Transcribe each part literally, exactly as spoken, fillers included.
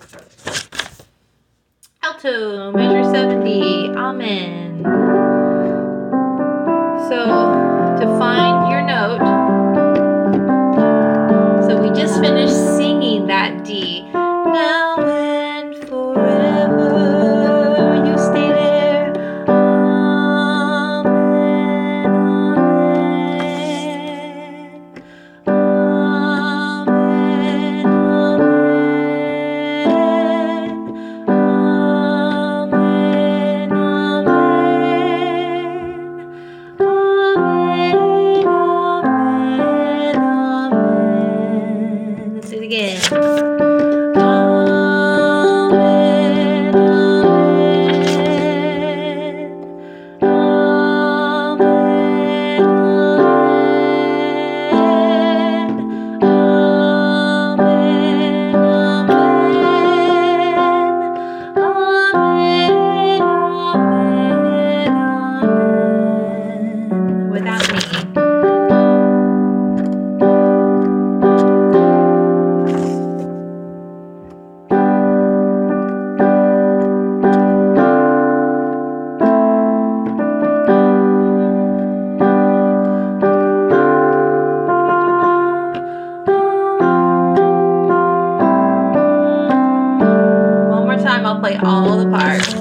Alto, measure seventy, amen. So, to find your note, so we just finished singing that D. Now and forever, you stay there. Amen, amen. Amen, amen. Amen, amen. Amen, amen. Let's do it again. Amen, amen. Amen, amen. Amen, amen. Amen. Without me. One more time, I'll play all the parts.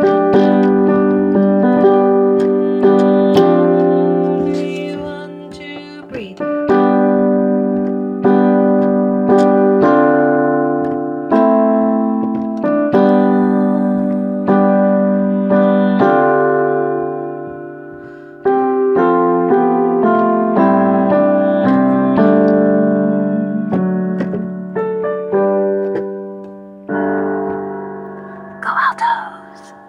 Three, one, two, breathe. Go Altos!